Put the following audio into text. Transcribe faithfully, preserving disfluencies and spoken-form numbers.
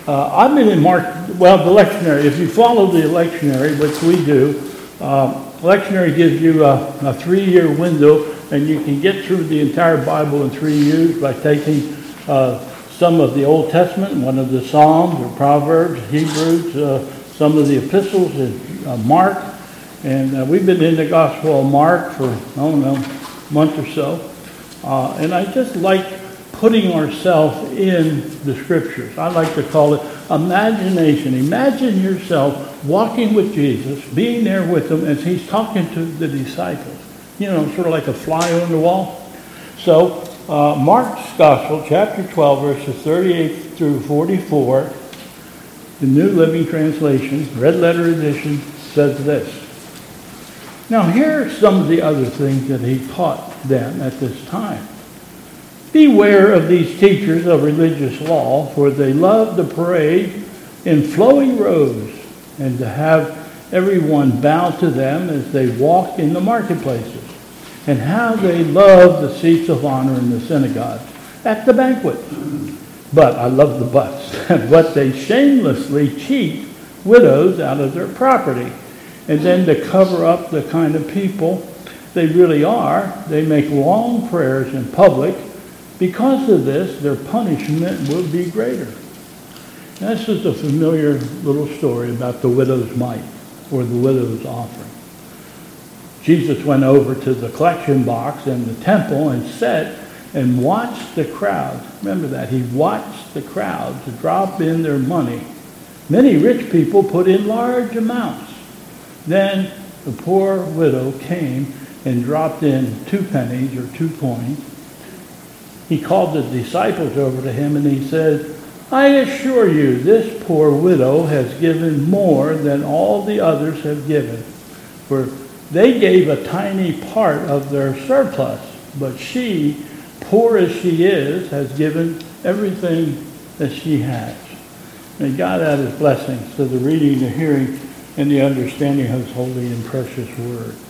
Uh, I've been in Mark, well, the lectionary. If you follow the lectionary, which we do, uh, lectionary gives you a, a three-year window, and you can get through the entire Bible in three years by taking uh, some of the Old Testament, one of the Psalms or Proverbs, Hebrews, uh, some of the epistles in uh, Mark. And uh, we've been in the Gospel of Mark for, I don't know, a month or so. Uh, and I just like putting ourselves in the Scriptures. I like to call it imagination. Imagine yourself walking with Jesus, being there with him as he's talking to the disciples. You know, sort of like a fly on the wall. So, uh, Mark's Gospel, chapter twelve, verses thirty-eight through forty-four, the New Living Translation, Red Letter Edition, says this. Now, here are some of the other things that he taught them at this time. Beware of these teachers of religious law, for they love to parade in flowing robes and to have everyone bow to them as they walk in the marketplaces, and how they love the seats of honor in the synagogues at the banquet. But, I love the buts, but they shamelessly cheat widows out of their property. And then to cover up the kind of people they really are, they make long prayers in public. Because of this, their punishment will be greater. Now, this is a familiar little story about the widow's mite, or the widow's offering. Jesus went over to the collection box in the temple and sat and watched the crowd. Remember that. He watched the crowd to drop in their money. Many rich people put in large amounts. Then the poor widow came and dropped in two pennies or two coins. He called the disciples over to him and he said, I assure you, this poor widow has given more than all the others have given. For they gave a tiny part of their surplus, but she, poor as she is, has given everything that she has. May God add his blessings to the reading, the hearing, and the understanding of his holy and precious word.